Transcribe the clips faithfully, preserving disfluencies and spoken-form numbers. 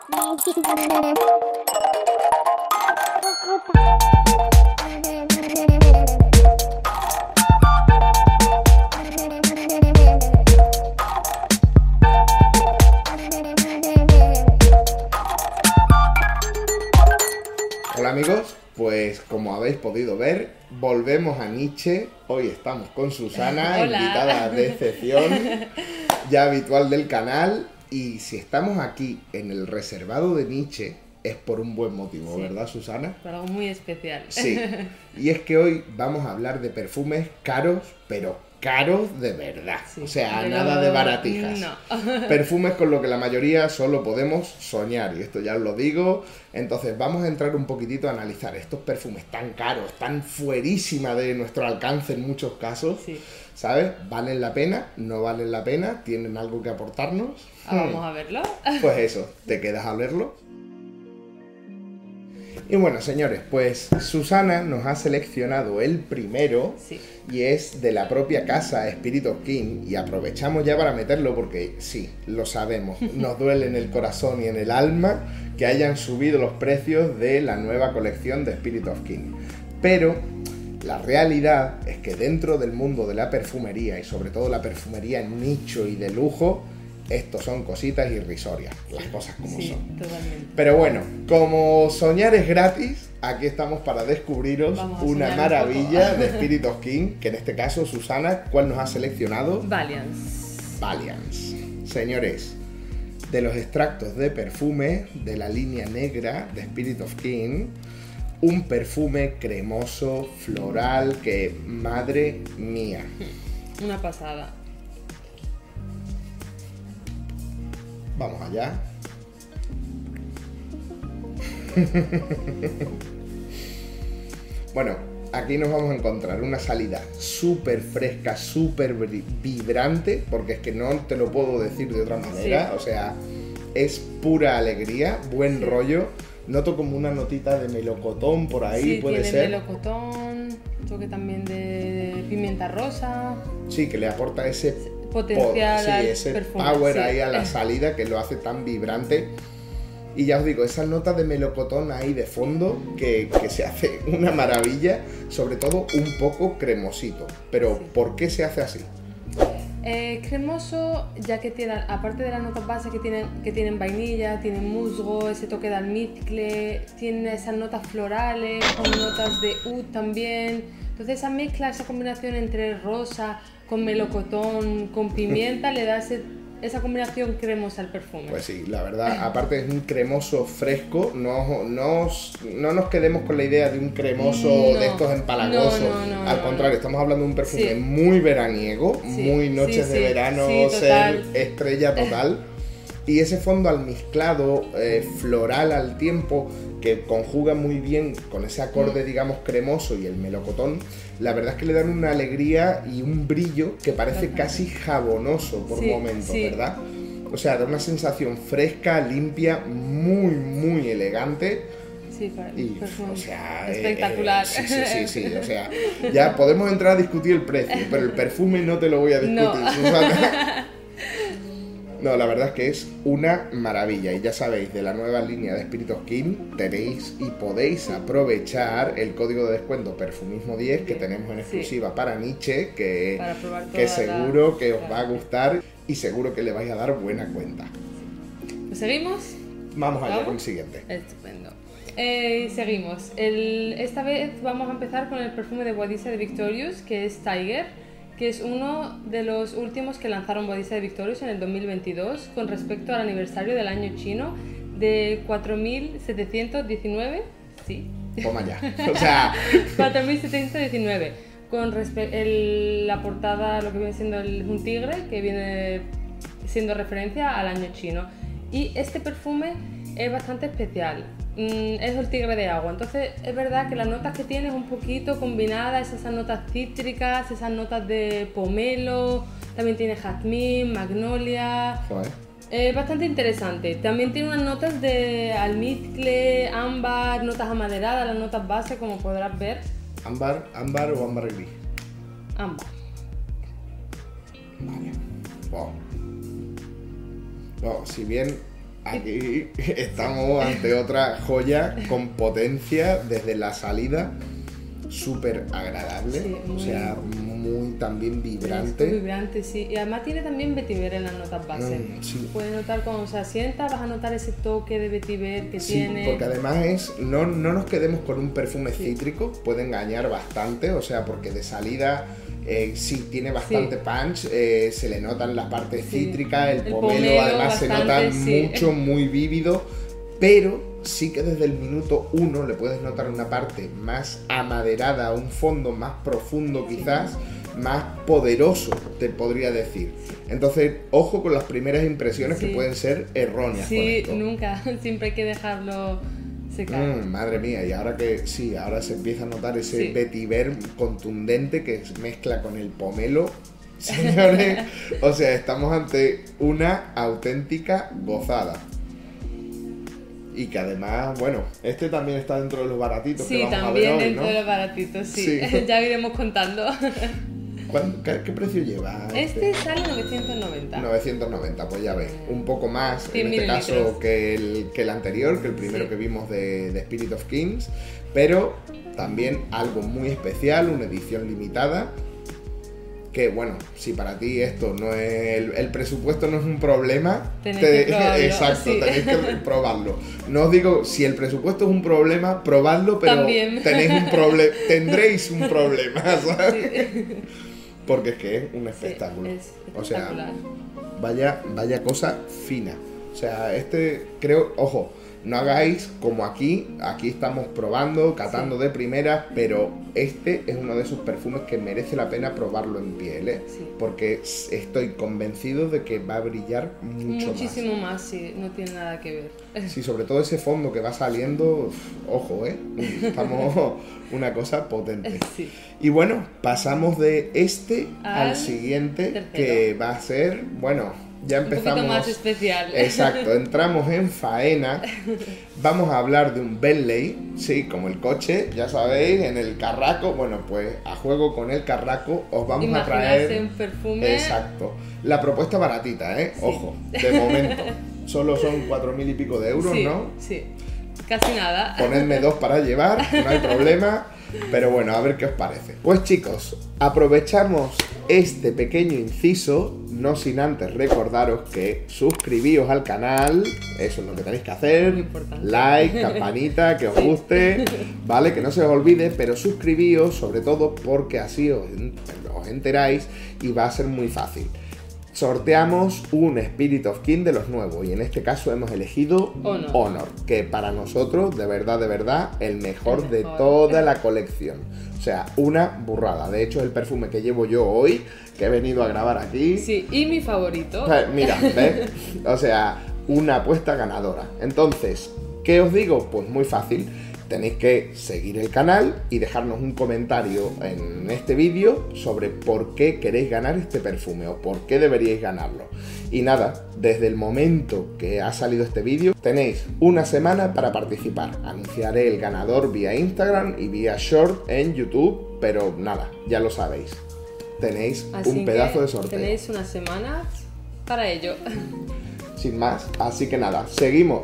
Hola amigos, pues como habéis podido ver, volvemos a Nietzsche. Hoy estamos con Susana, invitada de excepción, ya habitual del canal. Y si estamos aquí en el reservado de Nietzsche, es por un buen motivo, sí, ¿verdad, Susana? Por algo muy especial. Sí, y es que hoy vamos a hablar de perfumes caros, pero caros de verdad. Sí, o sea, pero... nada de baratijas. No. Perfumes con lo que la mayoría solo podemos soñar, y esto ya os lo digo. Entonces vamos a entrar un poquitito a analizar estos perfumes tan caros, tan fuerísima de nuestro alcance en muchos casos. Sí. ¿Sabes? ¿Valen la pena? ¿No valen la pena? ¿Tienen algo que aportarnos? Ah, vamos a verlo. Pues eso, ¿te quedas a verlo? Y bueno, señores, pues Susana nos ha seleccionado el primero, sí, y es de la propia casa Spirit of King, y aprovechamos ya para meterlo porque sí, lo sabemos, nos duele en el corazón y en el alma que hayan subido los precios de la nueva colección de Spirit of King. Pero la realidad es que dentro del mundo de la perfumería, y sobre todo la perfumería en nicho y de lujo, estos son cositas irrisorias, las cosas como sí, son. Totalmente. Pero bueno, como soñar es gratis, aquí estamos para descubriros una maravilla un de Spirit of King, que en este caso, Susana, ¿cuál nos ha seleccionado? Valiance. Valiance. Señores, de los extractos de perfume de la línea negra de Spirit of King, un perfume cremoso, floral, que madre mía. Una pasada. Vamos allá. Bueno, aquí nos vamos a encontrar una salida súper fresca, súper vibrante, porque es que no te lo puedo decir de otra manera. Sí. O sea, es pura alegría, buen sí. rollo. Noto como una notita de melocotón por ahí, sí, puede tiene ser. melocotón, toque también de pimienta rosa. Sí, que le aporta ese potencial, po sí, ese perfume, power sí. ahí a la salida que lo hace tan vibrante. Y ya os digo, esa nota de melocotón ahí de fondo que, que se hace una maravilla, sobre todo un poco cremosito. Pero sí. ¿por qué se hace así? Eh, cremoso, ya que tiene, aparte de las notas bases que tienen, que tienen vainilla, tienen musgo, ese toque de almizcle, tiene esas notas florales, con notas de oud también. Entonces esa mezcla, esa combinación entre rosa, con melocotón, con pimienta, le da ese, esa combinación cremosa al perfume. Pues sí, la verdad, aparte es un cremoso fresco, no, no, no nos quedemos con la idea de un cremoso no, de estos empalagosos, no, no, no, al contrario, no. estamos hablando de un perfume sí. muy veraniego, sí, muy noches sí, de sí, verano, sí, ser estrella total. Y ese fondo almizclado, eh, floral al tiempo, que conjuga muy bien con ese acorde, digamos, cremoso y el melocotón, la verdad es que le dan una alegría y un brillo que parece casi jabonoso por sí, momentos, sí. ¿verdad? O sea, da una sensación fresca, limpia, muy, muy elegante. Sí, para y, o sea, espectacular. Eh, sí, sí, sí, sí, o sea, ya podemos entrar a discutir el precio, pero el perfume no te lo voy a discutir, no. Susana. No, la verdad es que es una maravilla. Y ya sabéis, de la nueva línea de Spirit of King tenéis y podéis aprovechar el código de descuento Perfumismo diez que tenemos en exclusiva sí. para Nietzsche, que, que seguro la... que os va a gustar y seguro que le vais a dar buena cuenta. ¿Pues seguimos? Vamos allá ¿Vamos? con el siguiente. Estupendo. Eh, seguimos. El, esta vez vamos a empezar con el perfume de Boadicea de Victorious, que es Tiger, que es uno de los últimos que lanzaron Boadicea de Victorious en el dos mil veintidós con respecto al aniversario del año chino de cuatro mil setecientos diecinueve. Sí. Toma ya. O sea... cuatro mil setecientos diecinueve. Con la portada, lo que viene siendo el, un tigre, que viene siendo referencia al año chino. Y este perfume es bastante especial. Es el tigre de agua, entonces es verdad que las notas que tiene es un poquito combinadas, esas notas cítricas, esas notas de pomelo, también tiene jazmín, magnolia. Joder. Es bastante interesante. También tiene unas notas de almizcle, ámbar, notas amaderadas, las notas base, como podrás ver. ¿Ámbar, ámbar o ámbar gris? Ámbar. Vale. Wow. Wow, si bien aquí estamos ante otra joya con potencia desde la salida, súper agradable, sí, muy, o sea, muy también vibrante. Muy vibrante, sí. Y además tiene también vetiver en las notas base. Mm, sí. Puedes notar cuando se asienta, vas a notar ese toque de vetiver que sí, tiene. Sí, porque además es, no, no nos quedemos con un perfume sí. cítrico, puede engañar bastante, o sea, porque de salida... Eh, sí, tiene bastante sí. punch, eh, se le notan las partes sí. cítricas, el, el pomelo, pomelo además bastante, se nota sí. mucho, muy vívido, pero sí que desde el minuto uno le puedes notar una parte más amaderada, un fondo más profundo quizás, más poderoso, te podría decir. Entonces, ojo con las primeras impresiones sí. que pueden ser erróneas. Sí, con esto. Nunca, siempre hay que dejarlo... Mm, madre mía, y ahora que sí, ahora se empieza a notar ese sí. vetiver contundente que se mezcla con el pomelo, señores, o sea, estamos ante una auténtica gozada. Y que además, bueno, este también está dentro de los baratitos sí, que vamos a ver hoy, Sí, también dentro ¿no? de los baratitos, sí, sí. Ya iremos contando. ¿Qué, ¿Qué precio lleva? Este, este sale novecientos noventa. novecientos noventa, pues ya ves, un poco más en este mililitros. caso que el, que el anterior, que el primero sí. que vimos de, de Spirit of Kings, pero también algo muy especial, una edición limitada, que bueno, si para ti esto no es, el, el presupuesto no es un problema, tenéis te, que probarlo, exacto, sí. tenéis que probarlo. No os digo, si el presupuesto es un problema, probadlo, pero también. tenéis un problema, tendréis un problema, ¿sabes? Sí. Porque es que es un espectáculo. Sí, es o sea, vaya, vaya cosa fina. O sea, este creo, ojo, no hagáis como aquí, aquí estamos probando, catando sí. de primeras, pero este es uno de esos perfumes que merece la pena probarlo en piel, ¿eh? Sí. Porque estoy convencido de que va a brillar mucho Muchísimo más. más, sí, no tiene nada que ver. Sí, sobre todo ese fondo que va saliendo, ojo, ¿eh? Estamos una cosa potente. Sí. Y bueno, pasamos de este al, al siguiente, tercero. Que va a ser, bueno, ya empezamos... Un poquito más especial. Exacto, entramos en faena. Vamos a hablar de un Bentley, sí, como el coche, ya sabéis, en el carraco. Bueno, pues a juego con el carraco os vamos Imaginarse a traer... un perfume. Exacto. La propuesta baratita, ¿eh? Sí. Ojo, de momento. Solo son cuatro mil y pico de euros, sí, ¿no? Sí, casi nada. Ponedme dos para llevar, no hay problema. Pero bueno, a ver qué os parece. Pues chicos, aprovechamos este pequeño inciso, no sin antes recordaros que suscribíos al canal, eso es lo que tenéis que hacer, like, campanita, que os sí. guste, ¿vale? Que no se os olvide, pero suscribíos sobre todo porque así os, os enteráis y va a ser muy fácil. Sorteamos un Spirit of King de los nuevos y en este caso hemos elegido Honor, Honor que para nosotros, de verdad, de verdad, el mejor, el mejor de toda la colección. O sea, una burrada. De hecho, es el perfume que llevo yo hoy, que he venido a grabar aquí. Sí, y mi favorito. Mira, ¿ves? O sea, una apuesta ganadora. Entonces, ¿qué os digo? Pues muy fácil. Tenéis que seguir el canal y dejarnos un comentario en este vídeo sobre por qué queréis ganar este perfume o por qué deberíais ganarlo. Y nada, desde el momento que ha salido este vídeo tenéis una semana para participar. Anunciaré el ganador vía Instagram y vía Short en YouTube, pero nada, ya lo sabéis. Tenéis así un pedazo de sorteo. Tenéis una semana para ello. Sin más, así que nada, seguimos.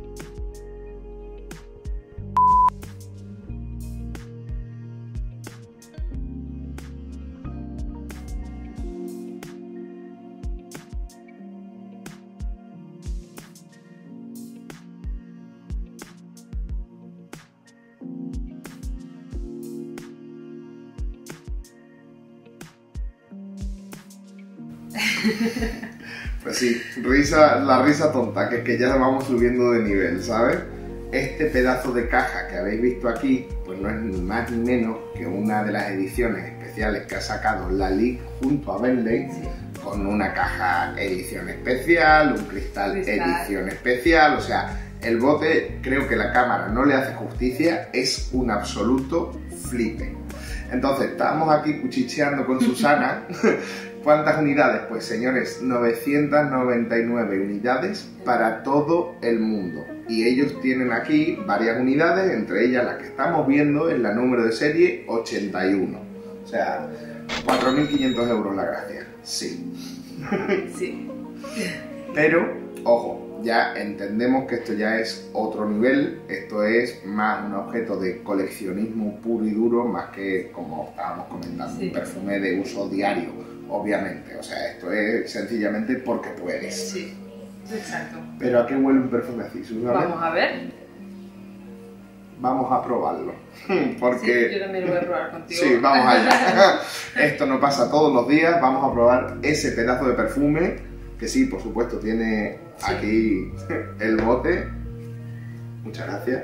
Pues sí, risa, la risa tonta, que es que ya vamos subiendo de nivel, ¿sabes? Este pedazo de caja que habéis visto aquí, pues no es ni más ni menos que una de las ediciones especiales que ha sacado Lalique junto a Bentley, sí. Con una caja edición especial, un cristal, cristal edición especial, o sea, el bote, creo que la cámara no le hace justicia, es un absoluto flipe. Entonces, estábamos aquí cuchicheando con Susana. ¿Cuántas unidades? Pues señores, novecientas noventa y nueve unidades para todo el mundo. Y ellos tienen aquí varias unidades, entre ellas la que estamos viendo en la número de serie ochenta y uno. O sea, cuatro mil quinientos euros la gracia. Sí. Sí. Pero Ojo, ya entendemos que esto ya es otro nivel, esto es más un objeto de coleccionismo puro y duro, más que, como estábamos comentando, sí. un perfume de uso diario, obviamente. O sea, esto es sencillamente porque puedes. Sí, exacto. ¿Pero a qué huele un perfume así, Susana? Vamos a ver. Vamos a probarlo, porque... Sí, yo también lo voy a probar contigo. Sí, vamos allá. Esto no pasa todos los días, vamos a probar ese pedazo de perfume, que sí, por supuesto, tiene sí. aquí el bote. Muchas gracias.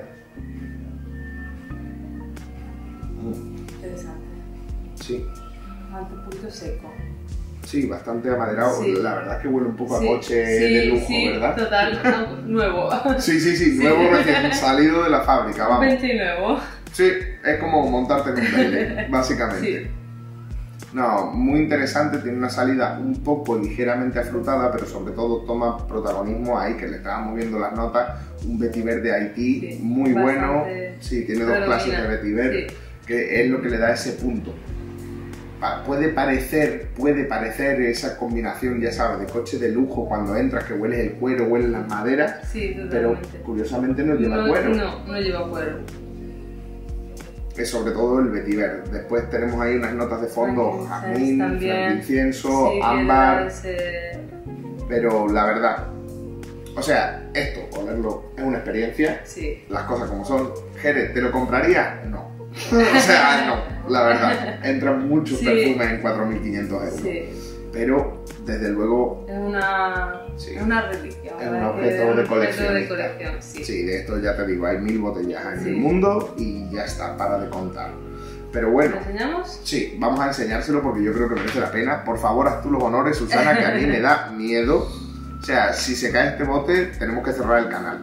Interesante. Sí. Un poquito seco. Sí, bastante amaderado. Sí. La verdad es que huele un poco sí. a coche sí, de lujo, sí, ¿verdad? Total, nuevo. Sí, sí, sí, nuevo sí. recién salido de la fábrica, vamos. veinte nuevo. Sí, es como montarte en un baile, básicamente. Sí. No, muy interesante, tiene una salida un poco ligeramente afrutada, pero sobre todo toma protagonismo ahí, que le estábamos viendo las notas, un vetiver de Haití sí, muy bueno. Sí, tiene dos clases de vetiver, sí. que es lo que le da ese punto. Puede parecer, puede parecer esa combinación, ya sabes, de coche de lujo cuando entras, que hueles el cuero, hueles las maderas, sí, pero curiosamente no lleva no, cuero. No, no lleva cuero. Es sobre todo el vetiver. Después tenemos ahí unas notas de fondo, jazmín, incienso, sí, ámbar, ese... pero la verdad, o sea, esto, olerlo es una experiencia, sí. las cosas como son. Jerez, ¿te lo compraría? No. O sea, no, la verdad, entran muchos sí. perfumes en cuatro mil quinientos euros, sí. pero desde luego es una, sí. es una reliquia, es un objeto de colección. De colección sí. sí, de esto ya te digo, hay mil botellas en sí. el mundo y ya está, para de contar. Pero bueno, ¿lo enseñamos? Sí, vamos a enseñárselo porque yo creo que merece la pena. Por favor, haz tú los honores, Susana, que a mí me da miedo. O sea, si se cae este bote, tenemos que cerrar el canal.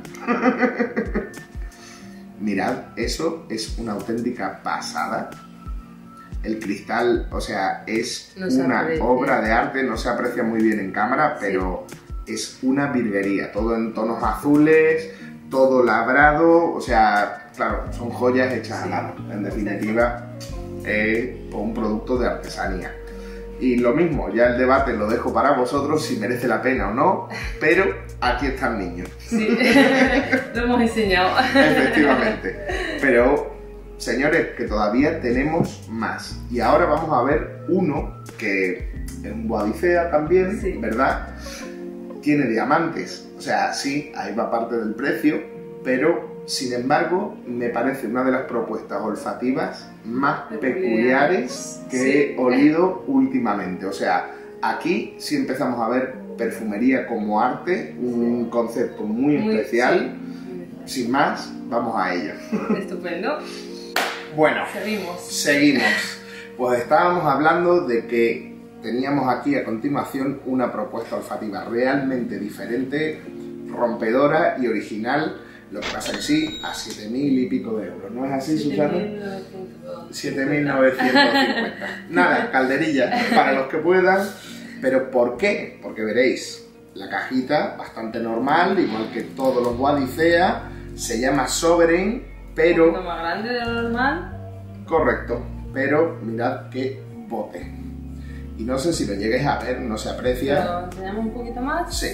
Mirad, eso es una auténtica pasada. El cristal, o sea, es no una aprecia. obra de arte, no se aprecia muy bien en cámara, pero sí. es una virguería. Todo en tonos azules, todo labrado, o sea, claro, son joyas hechas sí. a mano. En definitiva, es un producto de artesanía. Y lo mismo, ya el debate lo dejo para vosotros, si merece la pena o no, pero aquí está el niño. Sí, lo hemos enseñado. Efectivamente. Pero, señores, que todavía tenemos más. Y ahora vamos a ver uno que es un Bois d'Oisea también, sí. ¿verdad? Tiene diamantes. O sea, sí, ahí va parte del precio, pero, sin embargo, me parece una de las propuestas olfativas más peculiares que sí. he olido últimamente. O sea, aquí sí empezamos a ver perfumería como arte, un concepto muy, muy especial. Sí. Sin más, vamos a ello. Estupendo. Bueno, seguimos. Seguimos. Pues estábamos hablando de que teníamos aquí a continuación una propuesta olfativa realmente diferente, rompedora y original. Lo que pasa que sí, a siete mil y pico de euros. ¿No es así, Susana? siete mil novecientos cincuenta. Nada, calderilla para los que puedan. ¿Pero por qué? Porque veréis, la cajita bastante normal, igual que todos los Bois d'Oisea, se llama Sovereign, pero... Un poquito más grande de lo normal. Correcto, pero mirad qué bote. Y no sé si lo lleguéis a ver, no se aprecia. ¿Lo enseñamos un poquito más? Sí.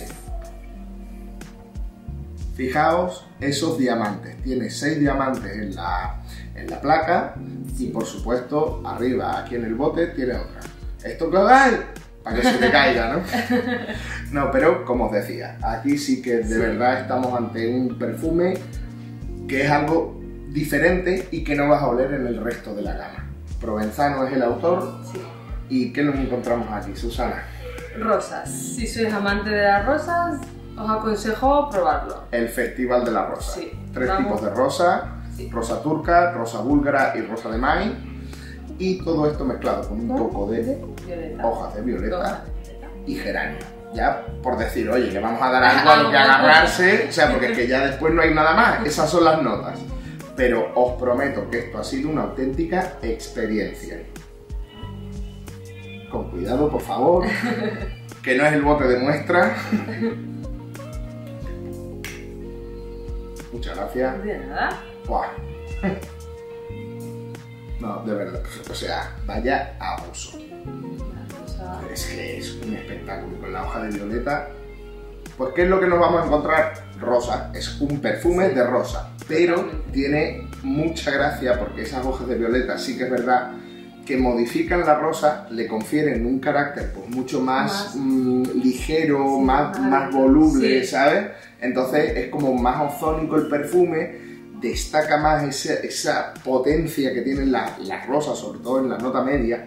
Fijaos esos diamantes, tiene seis diamantes en la, en la placa y por supuesto arriba, aquí en el bote, tiene otra. ¿Esto qué hay? Para que se te caiga, ¿no? No, pero como os decía, aquí sí que de sí. verdad estamos ante un perfume que es algo diferente y que no vas a oler en el resto de la gama. Provenzano es el autor. Sí. ¿Y qué nos encontramos aquí, Susana? Rosas. Si sois amante de las rosas, os aconsejo probarlo. El Festival de la Rosa. Sí. Tres Vamos. tipos de rosa, sí. rosa turca, rosa búlgara y rosa de maíz. Y todo esto mezclado con un ¿Con? poco de violeta. hojas de violeta, hojas de violeta y geranio. Ya por decir, oye, le vamos a dar algo a lo que agarrarse, o sea, porque es que ya después no hay nada más. Esas son las notas. Pero os prometo que esto ha sido una auténtica experiencia. Con cuidado, por favor, que no es el bote de muestra. Muchas gracias. De nada. Buah. No, de verdad, o sea, vaya abuso. Cosa... Es que es un espectáculo con la hoja de violeta. Pues ¿qué es lo que nos vamos a encontrar? Rosa, es un perfume sí. de rosa, pero tiene mucha gracia porque esas hojas de violeta sí que es verdad que modifican la rosa, le confieren un carácter pues mucho más, más mmm, ligero, sí, más, más voluble, sí. ¿sabes? Entonces es como más ozónico el perfume, destaca más esa, esa potencia que tienen las la rosas, sobre todo en la nota media,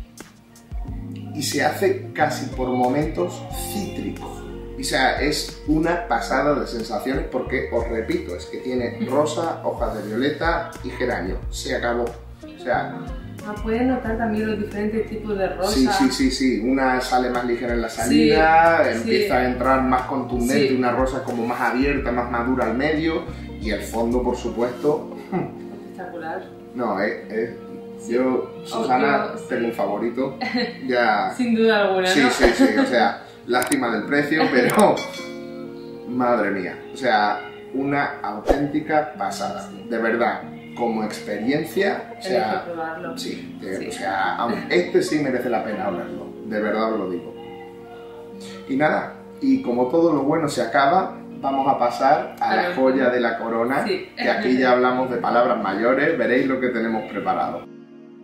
y se hace casi por momentos cítrico. O sea, es una pasada de sensaciones porque, os repito, es que tiene rosa, hojas de violeta y geranio. Se acabó. O sea... Ah, puedes notar también los diferentes tipos de rosa. Sí, sí, sí, sí. Una sale más ligera en la salida, sí, empieza sí. a entrar más contundente, sí. una rosa como más abierta, más madura al medio, y el fondo, por supuesto... Espectacular. No, es... es... Yo, Susana, oh, yo, tengo sí. un favorito. Ya... Sin duda alguna, sí, ¿no? Sí, sí, sí. O sea... Lástima del precio, pero madre mía, o sea, una auténtica pasada, de verdad, como experiencia, o sea, que probarlo. Sí, de, sí. o sea, este sí merece la pena hablarlo, de verdad os lo digo. Y nada, y como todo lo bueno se acaba, vamos a pasar a la joya de la corona, sí. que aquí ya hablamos de palabras mayores, veréis lo que tenemos preparado.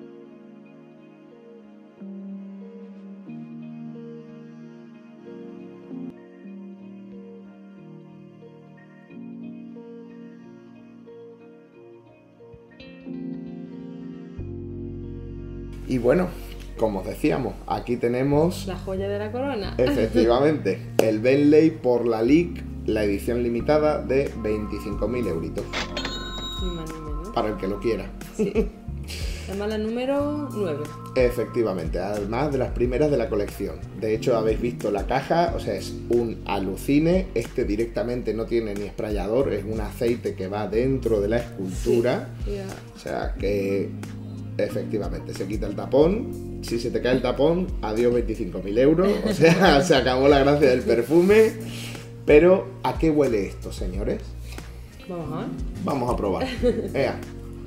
Y bueno, como os decíamos, aquí tenemos... La joya de la corona. Efectivamente, el Bentley por la Lic, la edición limitada de veinticinco mil euritos. Ni más ni menos. Para el que lo quiera. Sí. Además la número nueve. Efectivamente, además de las primeras de la colección. De hecho, habéis visto la caja, o sea, es un alucine. Este directamente no tiene ni sprayador, es un aceite que va dentro de la escultura. Sí. Yeah. O sea, que... Efectivamente, se quita el tapón. Si se te cae el tapón, adiós veinticinco mil euros. O sea, se acabó la gracia del perfume. Pero, ¿a qué huele esto, señores? Vamos a ver. Vamos a probar. Ea.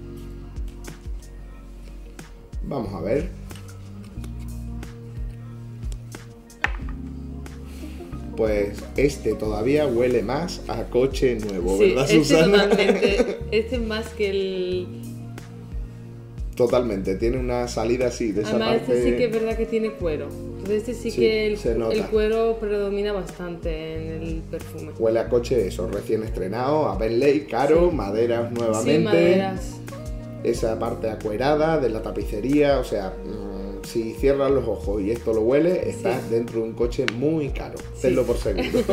Vamos a ver. Pues este todavía huele más a coche nuevo, sí, ¿verdad, este Susana? Totalmente. Este es más que el... Totalmente, tiene una salida así, de esa Además, parte... este sí que es verdad que tiene cuero. Entonces este sí, sí que el, el cuero predomina bastante en el perfume. Huele a coche, eso, recién estrenado, a Bentley, caro, sí. maderas nuevamente. Sí, maderas. Esa parte acuerada de la tapicería, o sea, mmm, si cierras los ojos y esto lo huele, estás sí. dentro de un coche muy caro, sí. tenlo por seguro.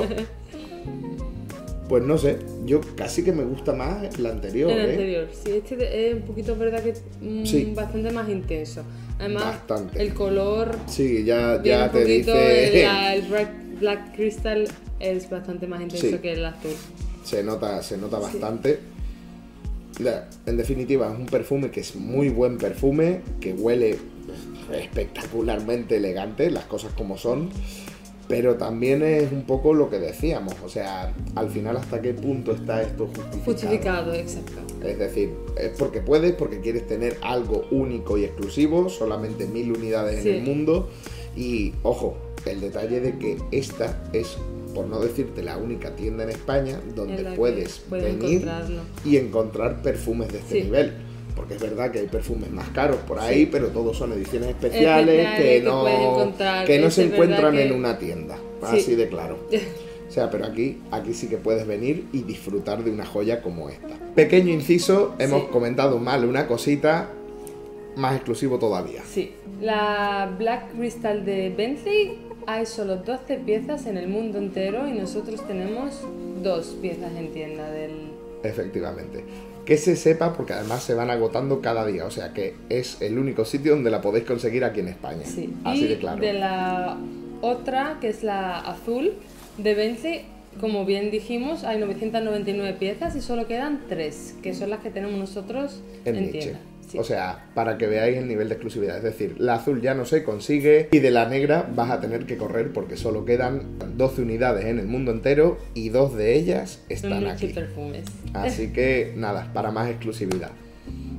Pues no sé, yo casi que me gusta más la anterior. El ¿eh? anterior, sí, este es un poquito, verdad que mmm, sí. bastante más intenso. Además, bastante. El color. Sí, ya, ya te dice. El, la, el Black, Black Crystal es bastante más intenso sí. que el azul. Se nota, se nota bastante. Sí. En definitiva, es un perfume que es muy buen perfume, que huele espectacularmente elegante, las cosas como son. Pero también es un poco lo que decíamos, o sea, al final hasta qué punto está esto justificado. Justificado, exacto. Es decir, es porque puedes, porque quieres tener algo único y exclusivo, solamente mil unidades sí. en el mundo. Y, ojo, el detalle de que esta es, por no decirte la única tienda en España donde puedes venir y encontrar perfumes de este sí. nivel. Porque es verdad que hay perfumes más caros por ahí, sí. pero todos son ediciones especiales, especiales que no, que que no se encuentran que... en una tienda, así sí. de claro. O sea, pero aquí, aquí sí que puedes venir y disfrutar de una joya como esta. Pequeño inciso, hemos sí. comentado mal una cosita, más exclusivo todavía. Sí, la Black Crystal de Bentley hay solo doce piezas en el mundo entero y nosotros tenemos dos piezas en tienda del... Efectivamente. Que se sepa porque además se van agotando cada día, o sea que es el único sitio donde la podéis conseguir aquí en España. Sí. Así y de claro. De la otra, que es la azul de Bentley, como bien dijimos, hay novecientas noventa y nueve piezas y solo quedan tres, que son las que tenemos nosotros en, en tienda. Sí. O sea, para que veáis el nivel de exclusividad. Es decir, la azul ya no se consigue y de la negra vas a tener que correr porque solo quedan doce unidades en el mundo entero y dos de ellas están aquí. Perfumes. Así que nada, para más exclusividad.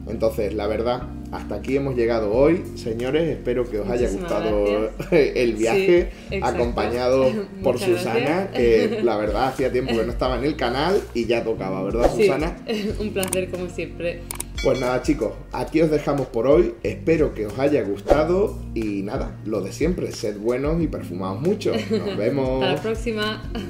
Entonces, la verdad, hasta aquí hemos llegado hoy, señores. Espero que os haya Muchísimas gustado gracias. el viaje, Sí, exacto. acompañado por Muchas Susana, gracias. que la verdad hacía tiempo que no estaba en el canal y ya tocaba, ¿verdad, Sí, Susana? un placer como siempre. Pues nada, chicos, aquí os dejamos por hoy. Espero que os haya gustado y nada, lo de siempre, sed buenos y perfumaos mucho. Nos vemos. Hasta la próxima.